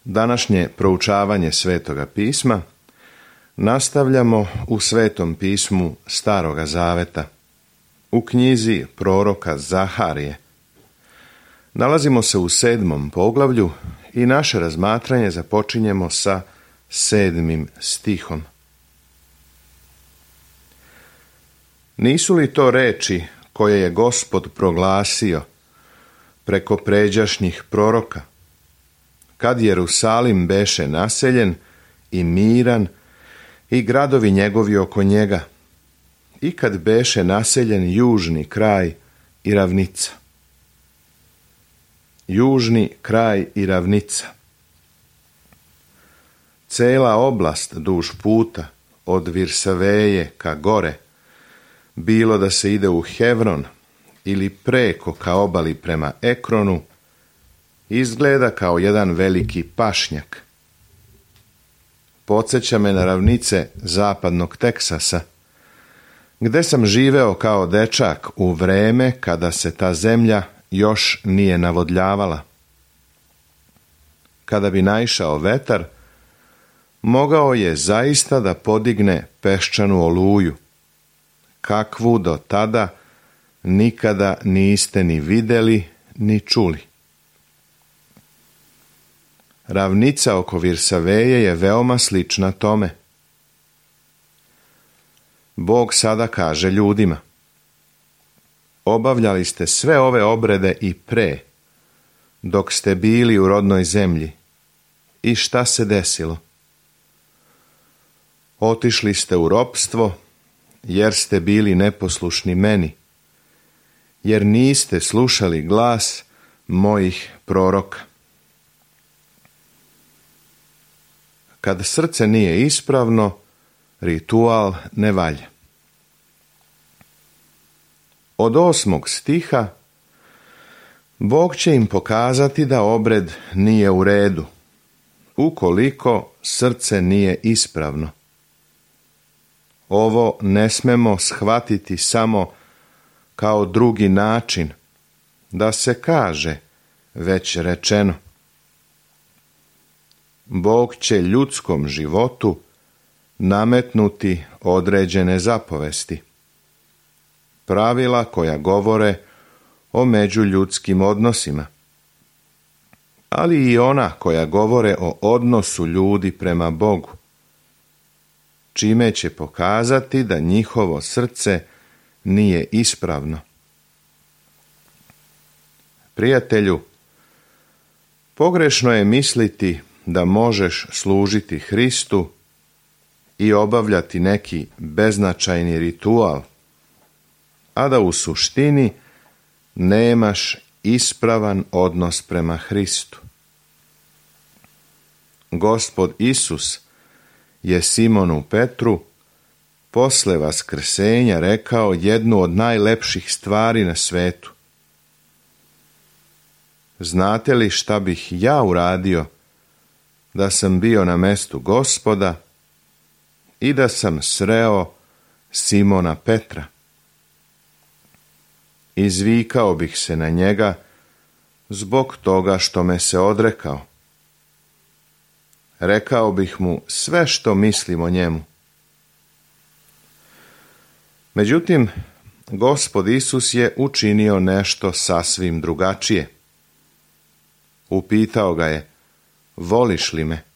Današnje proučavanje Svetoga pisma nastavljamo u Svetom pismu Staroga Zaveta, u knjizi proroka Zaharije. Nalazimo se u 7. poglavlju i naše razmatranje započinjemo sa 7. stihom. Nisu li to reči koje je Gospod proglasio preko pređašnjih proroka, kad Jerusalim beše naseljen i miran i gradovi njegovi oko njega, i kad beše naseljen južni kraj i ravnica. Južni kraj i ravnica. Cela oblast duž puta od Virsaveje ka gore, bilo da se ide u Hevron ili preko ka obali prema Ekronu, izgleda kao jedan veliki pašnjak. Podsjeća me na ravnice zapadnog Teksasa, gde sam živeo kao dečak u vreme kada se ta zemlja još nije navodljavala. Kada bi naišao vetar, mogao je zaista da podigne peščanu oluju, kakvu do tada nikada niste ni videli ni čuli. Ravnica oko Virsaveje je veoma slična tome. Bog sada kaže ljudima: obavljali ste sve ove obrede i pre, dok ste bili u rodnoj zemlji. I šta se desilo? Otišli ste u ropstvo, jer ste bili neposlušni meni, jer niste slušali glas mojih proroka. Kad srce nije ispravno, ritual ne valja. Od 8. stiha Bog će im pokazati da obred nije u redu, ukoliko srce nije ispravno. Ovo ne smemo shvatiti samo kao drugi način, da se kaže već rečeno. Bog će ljudskom životu nametnuti određene zapovesti, pravila koja govore o međuljudskim odnosima, ali i ona koja govore o odnosu ljudi prema Bogu, čime će pokazati da njihovo srce nije ispravno. Prijatelju, pogrešno je misliti da možeš služiti Hristu i obavljati neki beznačajni ritual, a da u suštini nemaš ispravan odnos prema Hristu. Gospod Isus je Simonu Petru posle vaskrsenja rekao jednu od najlepših stvari na svetu. Znate li šta bih ja uradio da sam bio na mestu Gospoda i da sam sreo Simona Petra? Izvikao bih se na njega zbog toga što me se odrekao. Rekao bih mu sve što mislim o njemu. Međutim, Gospod Isus je učinio nešto sasvim drugačije. Upitao ga je: voliš li me?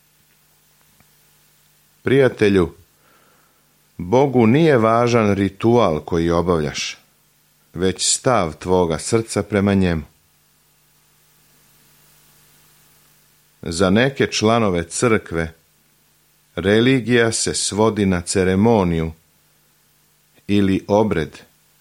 Prijatelju, Bogu nije važan ritual koji obavljaš, već stav tvoga srca prema njemu. Za neke članove crkve religija se svodi na ceremoniju ili obred,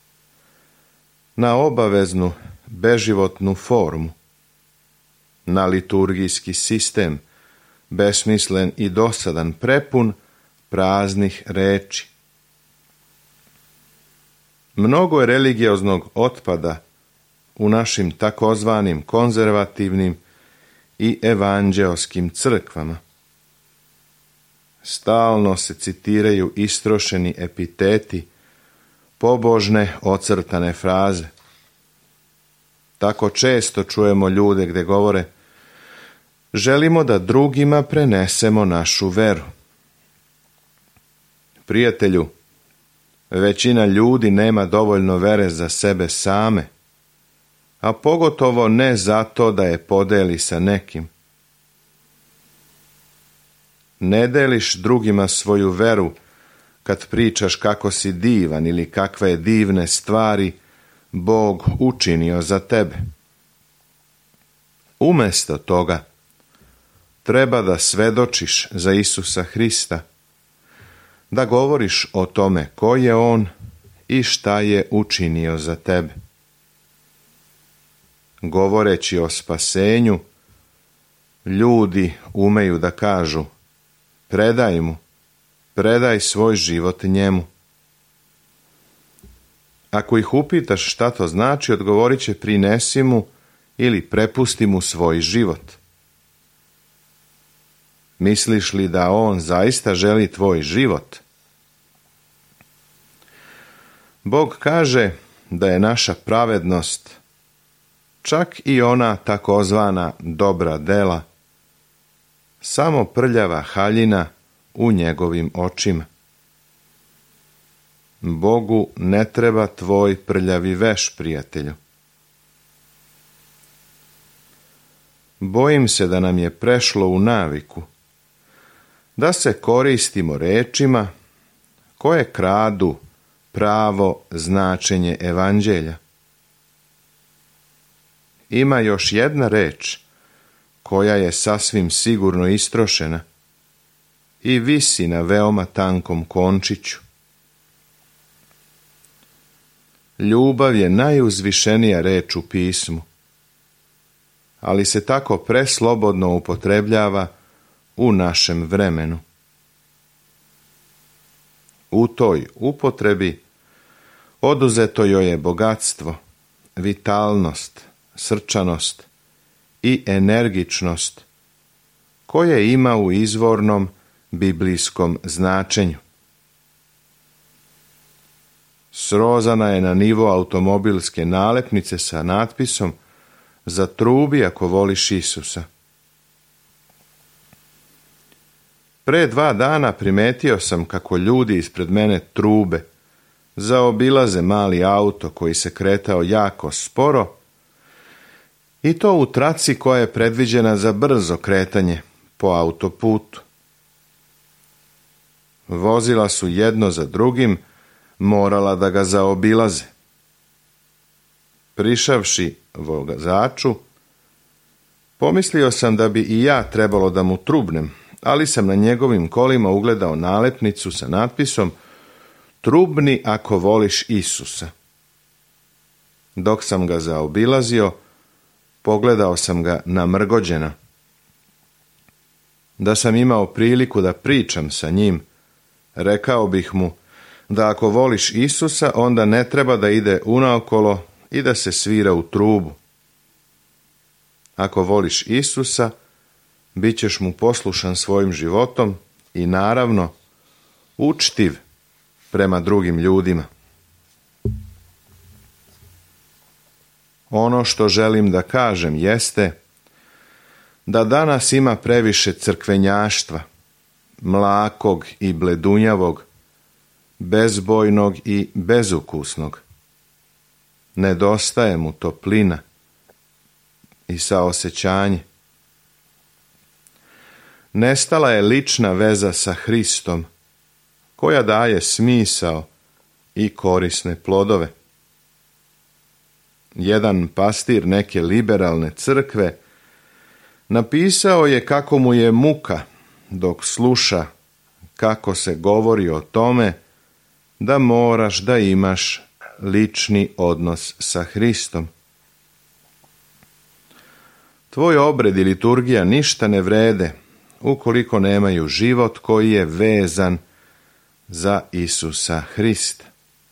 na obaveznu beživotnu formu, na liturgijski sistem, besmislen i dosadan, prepun praznih reči. Mnogo je religioznog otpada u našim takozvanim konzervativnim i evanđeoskim crkvama. Stalno se citiraju istrošeni epiteti, pobožne ocrtane fraze. Tako često čujemo ljude gde govore: želimo da drugima prenesemo našu veru. Prijatelju, većina ljudi nema dovoljno vere za sebe same, a pogotovo ne zato da je podeli sa nekim. Ne deliš drugima svoju veru kad pričaš kako si divan ili kakve divne stvari Bog učinio za tebe. Umjesto toga, treba da svedočiš za Isusa Hrista, da govoriš o tome ko je On i šta je učinio za tebe. Govoreći o spasenju, ljudi umeju da kažu: predaj mu, predaj svoj život njemu. Ako ih upitaš šta to znači, odgovorit će: prinesi mu ili prepusti mu svoj život. Misliš li da on zaista želi tvoj život? Bog kaže da je naša pravednost, čak i ona takozvana dobra dela, samo prljava haljina u njegovim očima. Bogu ne treba tvoj prljavi veš, prijatelju. Bojim se da nam je prešlo u naviku da se koristimo rečima koje kradu pravo značenje evanđelja. Ima još jedna reč koja je sasvim sigurno istrošena i visi na veoma tankom končiću. Ljubav je najuzvišenija reč u pismu, ali se tako preslobodno upotrebljava u našem vremenu. U toj upotrebi oduzeto joj je bogatstvo, vitalnost, srčanost i energičnost koje ima u izvornom biblijskom značenju. Srozana je na nivo automobilske nalepnice sa natpisom: zatrubi ako voliš Isusa. Pre 2 dana primetio sam kako ljudi ispred mene trube, zaobilaze mali auto koji se kretao jako sporo, i to u traci koja je predviđena za brzo kretanje po autoputu. Vozila su jedno za drugim morala da ga zaobilaze. Prišavši vozaču, pomislio sam da bi i ja trebalo da mu trubnem, ali sam na njegovim kolima ugledao nalepnicu sa natpisom: trubni ako voliš Isusa. Dok sam ga zaobilazio, pogledao sam ga namrgođena. Da sam imao priliku da pričam sa njim, rekao bih mu da ako voliš Isusa, onda ne treba da ide unaokolo i da se svira u trubu. Ako voliš Isusa, bit ćeš mu poslušan svojim životom i naravno učtiv prema drugim ljudima. Ono što želim da kažem jeste da danas ima previše crkvenjaštva, mlakog i bledunjavog, bezbojnog i bezukusnog. Nedostaje mu toplina i saosećanje. Nestala je lična veza sa Hristom, koja daje smisao i korisne plodove. Jedan pastir neke liberalne crkve napisao je kako mu je muka dok sluša kako se govori o tome da moraš da imaš lični odnos sa Hristom. Tvoj obred i liturgija ništa ne vrede ukoliko nemaju život koji je vezan za Isusa Hrista.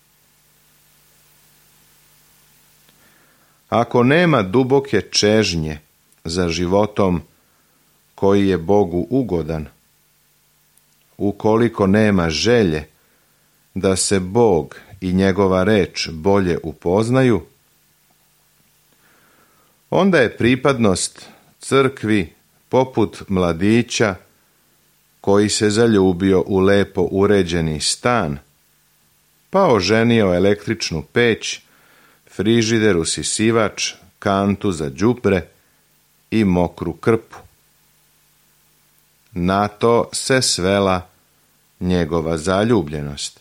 Ako nema duboke čežnje za životom koji je Bogu ugodan, ukoliko nema želje da se Bog i njegova reč bolje upoznaju, onda je pripadnost crkvi poput mladića koji se zaljubio u lepo uređeni stan, pa oženio električnu peć, frižider, usisivač, kantu za đubre i mokru krpu. Na to se svela njegova zaljubljenost.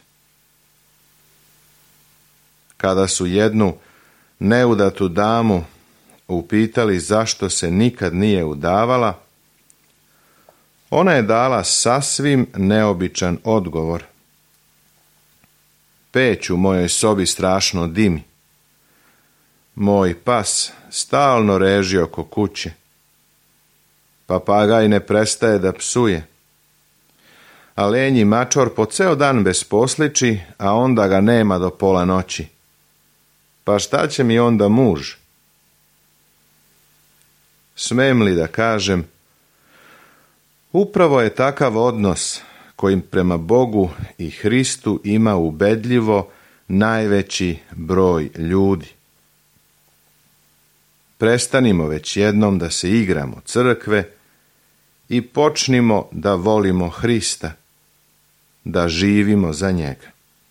Kada su jednu neudatu damu upitali zašto se nikad nije udavala, ona je dala sasvim neobičan odgovor. Peć u mojoj sobi strašno dimi. Moj pas stalno reži oko kuće. Papagaj ne prestaje da psuje. A lenji mačor po ceo dan bez posliči, a onda ga nema do pola noći. Pa šta će mi onda muž? Smem li da kažem, upravo je takav odnos kojim prema Bogu i Hristu ima ubedljivo najveći broj ljudi. Prestanimo već jednom da se igramo crkve i počnimo da volimo Hrista, da živimo za njega.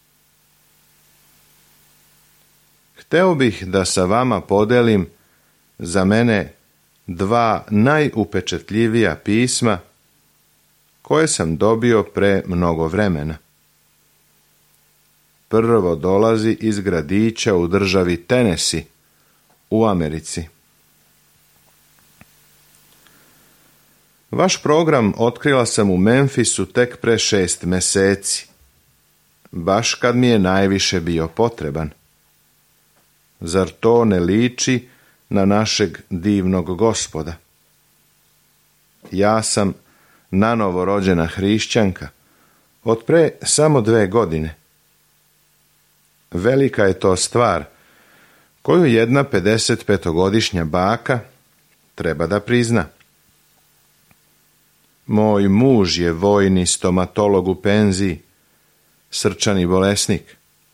Hteo bih da sa vama podelim za mene 2 najupečetljivija pisma koje sam dobio pre mnogo vremena. Prvo dolazi iz gradića u državi Tennessee u Americi. Vaš program otkrila sam u Memphisu tek pre 6 meseci, baš kad mi je najviše bio potreban. Zar to ne liči na našeg divnog Gospoda? Ja sam nanovo rođena hrišćanka od pre samo 2 godine. Velika je to stvar koju jedna 55-godišnja baka treba da prizna. Moj muž je vojni stomatolog u penziji, srčani bolesnik.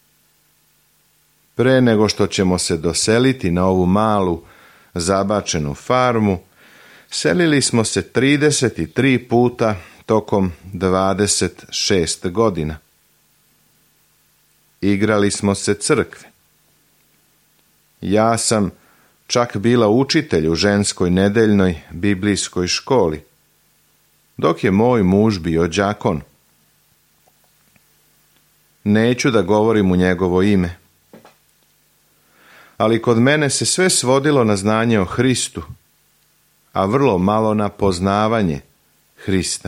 Pre nego što ćemo se doseliti na ovu malu, zabačenu farmu, selili smo se 33 puta tokom 26 godina. Igrali smo se crkve. Ja sam čak bila učitelj u ženskoj nedeljnoj biblijskoj školi, dok je moj muž bio đakon. Neću da govorim u njegovo ime, ali kod mene se sve svodilo na znanje o Hristu, a vrlo malo na poznavanje Hrista.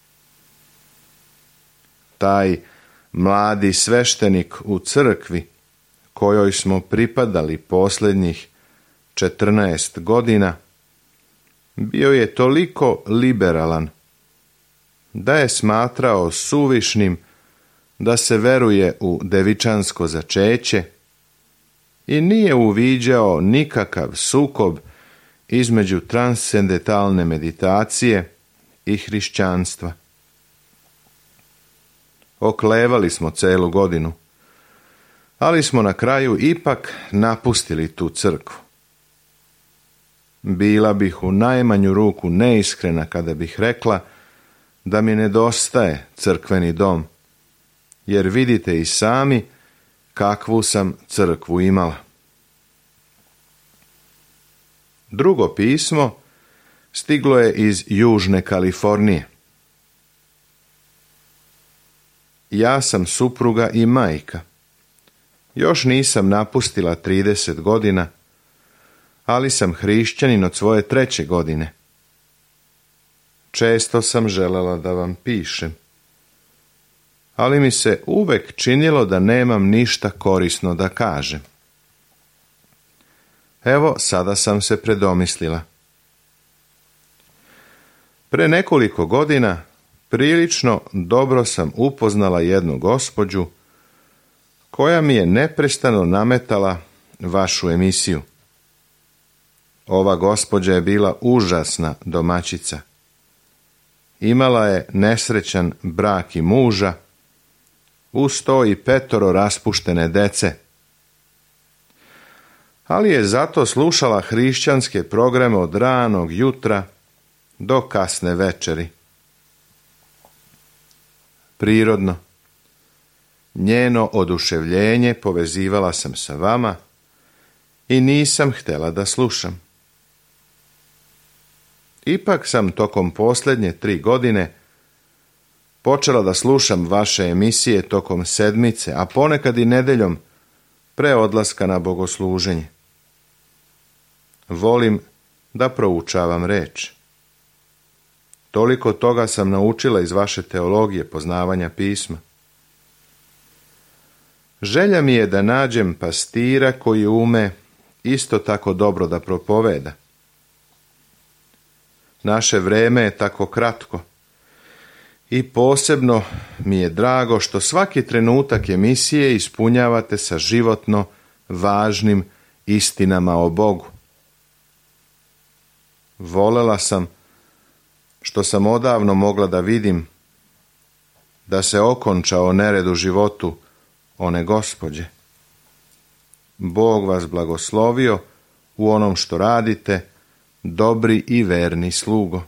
Taj mladi sveštenik u crkvi, kojoj smo pripadali posljednjih 14 godina, bio je toliko liberalan da je smatrao suvišnim da se veruje u devičansko začeće i nije uviđao nikakav sukob između transcendentalne meditacije i hrišćanstva. Oklevali smo celu godinu, ali smo na kraju ipak napustili tu crkvu. Bila bih u najmanju ruku neiskrena kada bih rekla da mi nedostaje crkveni dom, jer vidite i sami kakvu sam crkvu imala. Drugo pismo stiglo je iz Južne Kalifornije. Ja sam supruga i majka. Još nisam napustila 30 godina, ali sam hrišćanin od svoje 3. godine. Često sam želela da vam pišem, ali mi se uvek činilo da nemam ništa korisno da kažem. Evo, sada sam se predomislila. Pre nekoliko godina prilično dobro sam upoznala jednu gospođu koja mi je neprestano nametala vašu emisiju. Ova gospođa je bila užasna domaćica. Imala je nesrećan brak i muža, uz to i 5 raspuštene dece. Ali je zato slušala hrišćanske programe od ranog jutra do kasne večeri. Prirodno, njeno oduševljenje povezivala sam sa vama i nisam htjela da slušam. Ipak sam tokom posljednje 3 godine počela da slušam vaše emisije tokom sedmice, a ponekad i nedeljom pre odlaska na bogosluženje. Volim da proučavam reč. Toliko toga sam naučila iz vaše teologije poznavanja pisma. Želja mi je da nađem pastira koji ume isto tako dobro da propoveda. Naše vreme je tako kratko i posebno mi je drago što svaki trenutak emisije ispunjavate sa životno važnim istinama o Bogu. Volela sam što sam odavno mogla da vidim da se okončao nered u životu one gospođe. Bog vas blagoslovio u onom što radite, dobri i verni slugo.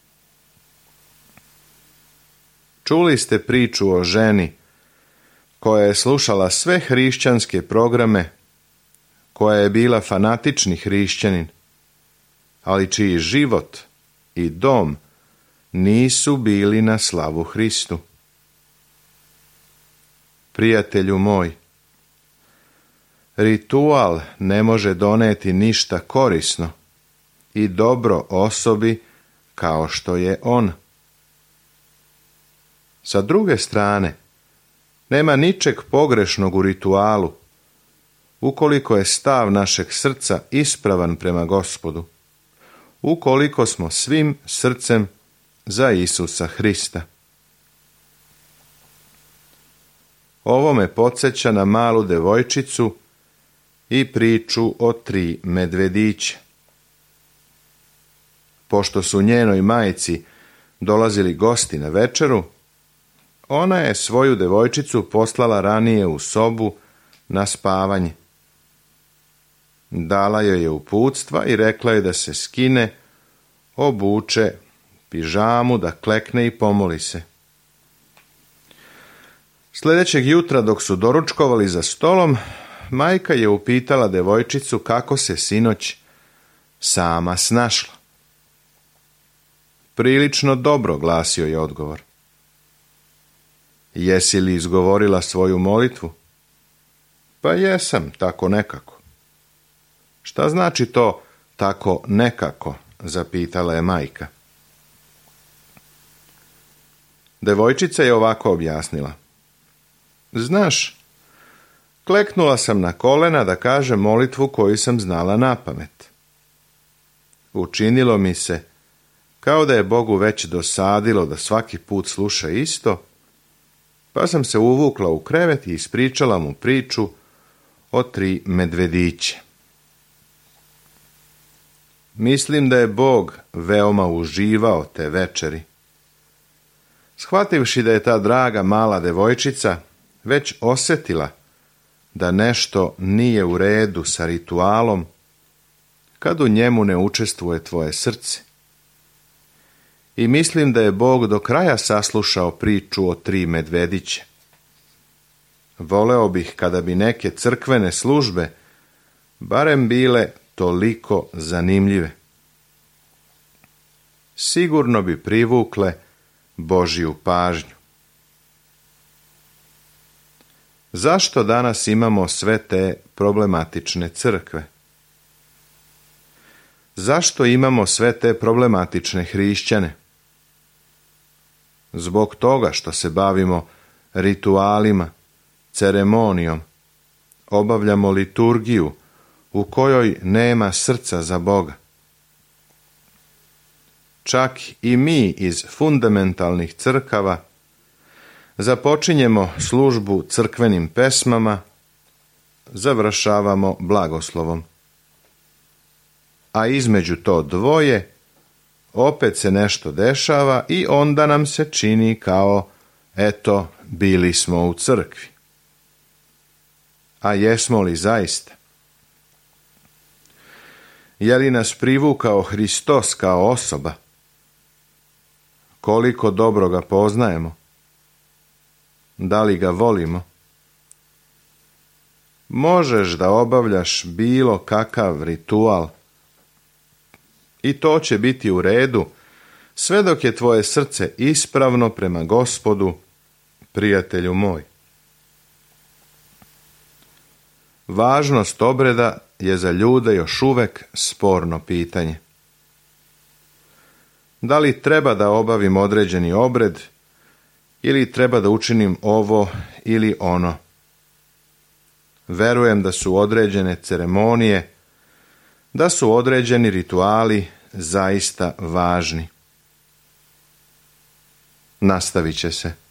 Čuli ste priču o ženi koja je slušala sve hrišćanske programe, koja je bila fanatični hrišćanin, ali čiji život i dom nisu bili na slavu Hristu. Prijatelju moj, ritual ne može doneti ništa korisno i dobro osobi kao što je on. Sa druge strane, nema ničeg pogrešnog u ritualu, ukoliko je stav našeg srca ispravan prema Gospodu, ukoliko smo svim srcem za Isusa Hrista. Ovo me podsjeća na malu devojčicu i priču o 3 medvedića. Pošto su njenoj majci dolazili gosti na večeru, ona je svoju devojčicu poslala ranije u sobu na spavanje. Dala joj je uputstva i rekla je da se skine, obuče pižamu, da klekne i pomoli se. Sljedećeg jutra dok su doručkovali za stolom, majka je upitala devojčicu kako se sinoć sama snašla. Prilično dobro, glasio je odgovor. Jesi li izgovorila svoju molitvu? Pa jesam, tako nekako. Šta znači to tako nekako? Zapitala je majka. Devojčica je ovako objasnila. Znaš, kleknula sam na kolena da kažem molitvu koju sam znala napamet. Učinilo mi se kao da je Bogu već dosadilo da svaki put sluša isto, pa sam se uvukla u krevet i ispričala mu priču o 3 medvedića. Mislim da je Bog veoma uživao te večeri. Shvativši da je ta draga mala devojčica već osjetila da nešto nije u redu sa ritualom, kad u njemu ne učestvuje tvoje srce. I mislim da je Bog do kraja saslušao priču o 3 medvedića. Voleo bih kada bi neke crkvene službe barem bile toliko zanimljive. Sigurno bi privukle Božju pažnju. Zašto danas imamo sve te problematične crkve? Zašto imamo sve te problematične hrišćane? Zbog toga što se bavimo ritualima, ceremonijom, obavljamo liturgiju u kojoj nema srca za Boga. Čak i mi iz fundamentalnih crkava započinjemo službu crkvenim pesmama, završavamo blagoslovom. A između to dvoje opet se nešto dešava i onda nam se čini kao, eto, bili smo u crkvi. A jesmo li zaista? Je li nas privukao Hristos kao osoba? koliko dobro ga poznajemo? Da li ga volimo? Možeš da obavljaš bilo kakav ritual i to će biti u redu sve dok je tvoje srce ispravno prema Gospodu, prijatelju moj. Važnost obreda je za ljude još uvek sporno pitanje. Da li treba da obavim određeni obred ili treba da učinim ovo ili ono? Verujem da su određene ceremonije, da su određeni rituali zaista važni. Nastavit će se.